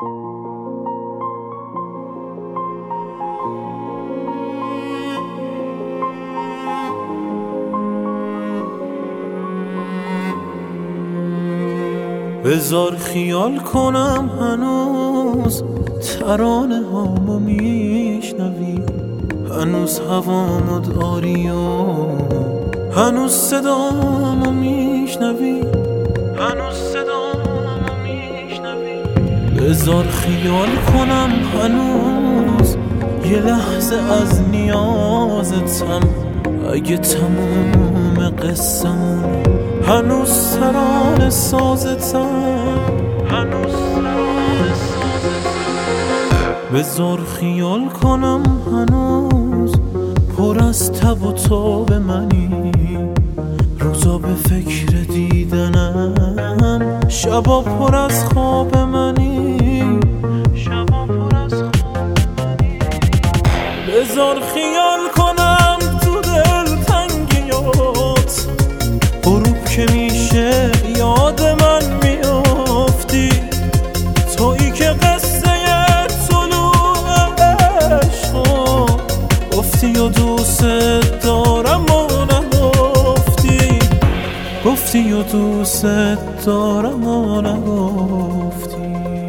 بذار خیال کنم هنوز ترانه هامو میشنوی، هنوز هوامو داری و هنوز صدامو میشنوی، هنوز صدامو میشنوی. بذار خیال کنم هنوز یه لحظه از نیازتم، اگه تموم قصه‌مون هنوز ترانه سازتم، هنوز ترانه سازتم. بذار خیال کنم هنوز پر از تب و تاب منی، روزا به فکر دیدنم، شبا پر از خواب منی، شبا پر از خواب منی. بذار خیال کنم تو دل تنگیات، غروب که میشه یاد من میافتی، تویی که قصه طلوع عشقو گفتی و دوست دارم و نگفتی، گفتی و دوست دارم و نگفتی.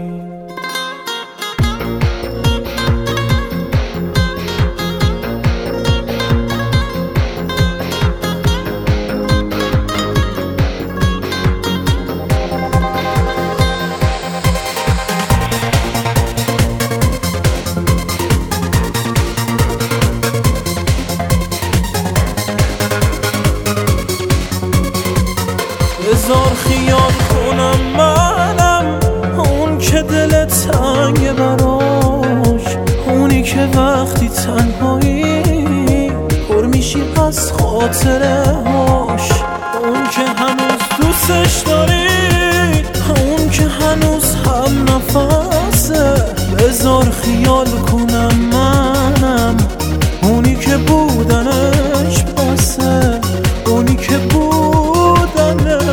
بذار خیال کنم منم اون که دل تنگ براش، اونی که وقتی تنهایی پر میشی از خاطره هاش، اون که هنوز دوستش داری، اون که هنوز هم نفسه. بذار خیال کنم منم اونی که بودنش بسه، اونی که بودنش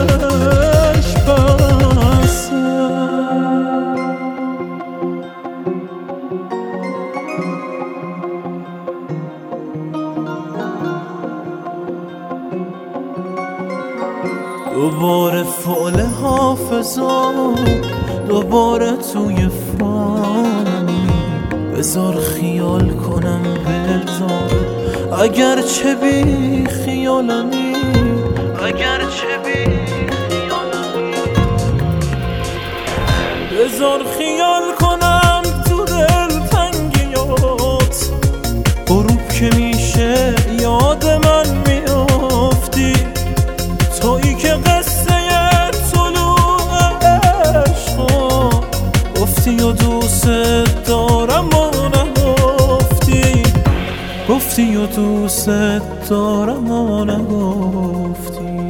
بسه. دوباره فعل حافظا، دوباره توی فانی. بذار خیال کنم بذار، اگر چه بی خیالمی، اگر چه بی خیالمی. بذار خیال کنم تو دل تنگیات، غروب که میشه یاد من میافتی، تویی که قصه طلوع عشقو گفتی و دوست دارم و نگفتی، گفتی و دوست دارم و نگفتی.